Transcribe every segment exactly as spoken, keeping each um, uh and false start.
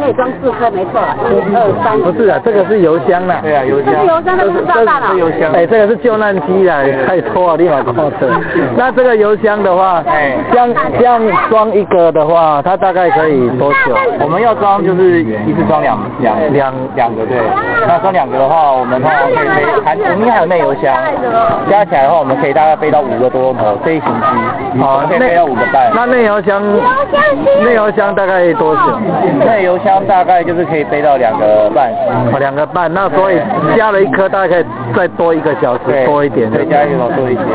可以装四颗，没错，一二三。 不是啊，这个是油箱啦。 对啊，油箱。 这是油箱，这是炸弹啊。 油箱。 哎，这个是救难机啦，太多了，立马过车。那这个油箱的话，哎，这样这样装一个的话，它大概可以多久？ 我们要装就是一次装两两两两个，对。那装两个的话，我们通常可以背含，我们还有内油箱，加起来的话，我们可以大概背到五个多头飞行机，好，可以背到五个半。 那内油箱，内油箱大概多久？ 内油箱大概就是可以背到两个半， 哦，两个半。那所以加了一颗，大概可以再多一个小时多一点， 对，加一个多一些。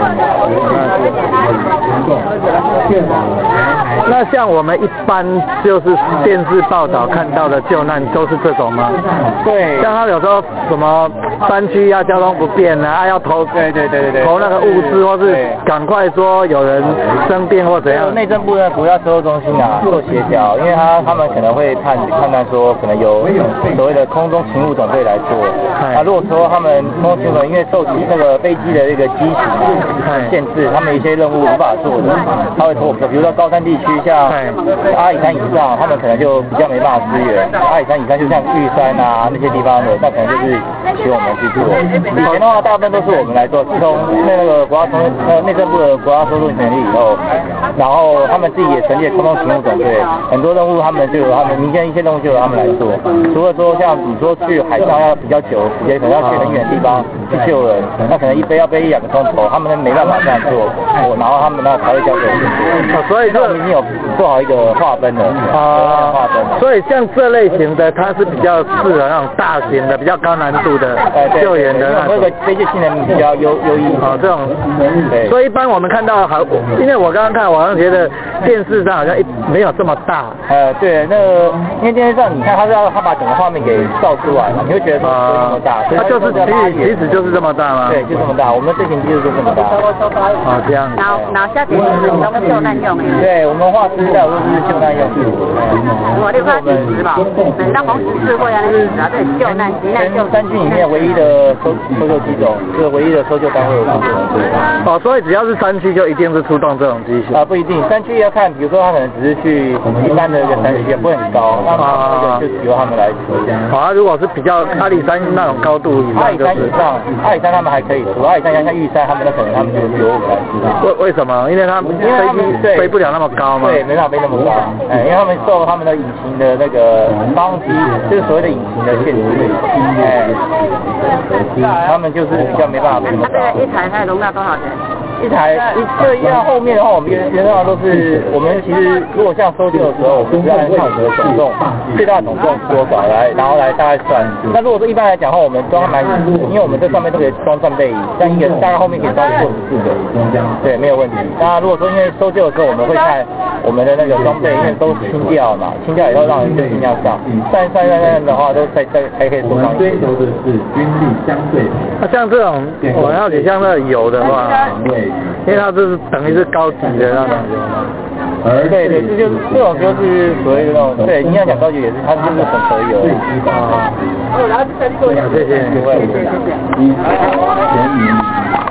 那像我们一般就是电视报道看到的救难都是这种吗？ 对， 像他有时候什么山区啊交通不便啊，要投对对对对对投那个物资，或是赶快说有人生病或怎样。 内政部的国家收容中心啊做协调，因为他他们可能会判判断说可能有所谓的空中勤务总队来做。啊，如果说他们空中勤务总队因为受那个飞机的这个机型限制，他们一些任务无法做的，他会拖，比如说高山地区像阿里山以上，他们可能就比较没办法支援。阿里山以上就像玉山啊那些地方的，那可能就是请我们去做。以前的话，大部分都是我们来做，自从那个国家从呃内政部的国家收容成立以后，然后他们自己也成立了空中勤务总队，很多任务他们就有他们民间一些任务就由他们来做。除了说像你说去海上要比较久的时间，可能要去很远的地方去救人，那可能一背要背一两个钟头，他们没办法这样做，然后他们那才会交给我们做。 所以这我们已经有做好一个划分了啊，划分。 所以像这类型的，它是比较适合那种大型的、比较高难度的救援的那种。 那个飞机性能比较优优异哦，这种。 对。 所以一般我们看到好，因为我刚刚看，我好像觉得电视上好像一没有这么大。 呃，对，那个因为电视上你看，它是要它把整个画面给照出来嘛，你会觉得说这么大。 它就是其实其实就是这么大吗？ 对，就这么大。我们的飞行机就是这么大。 哦，这样。 然后然后下点是都是救难用的。 对，我们画资料都是救难用的。 我那块是纸吧，那红十字会啊，那是纸啊，对，救难急难救。 山区里面唯一的搜搜救机种，这个唯一的搜救单位。 哦，所以只要是山区就一定是出动这种机型。 啊，不一定，山区要看，比如说他可能只是去一般的一个山区，也不会很高，那那个就由他们来出。 好啊，如果是比较阿里山那种高度以上， 阿里山以上，阿里山他们还可以出，阿里山像像玉山，他们那可能他们就由我们来出。 为为什么？因为他们飞机飞不了那么高嘛。 对，没办法飞那么高，哎，因为他们受他们的引擎的那个发动机，就是所谓的引擎的限制，哎，他们就是比较没办法飞那么高。 那这一台它容纳多少人？ 一台一这一样后面的话，我们原原上都是我们其实如果像搜救的时候，我们是按抗的总重最大总重多少来，然后来大概算。那如果说一般来讲的话，我们装满，因为我们这上面都可以装战备椅，像一个大概后面可以装四十四个，对，没有问题。那如果说因为搜救的时候，我们会看我们的那个装备，因为都清掉嘛，清掉以后让人就尽量上，散散散散的话都再再还可以多上一点。 追求的是军力相对。 那像这种，我要你像那油的话。因为它这是等于是高级的那种油嘛， 对对，这就是这种就是所谓的那种，对，你要讲高级也是，它就是混合油啊。 谢谢， 不会，谢谢。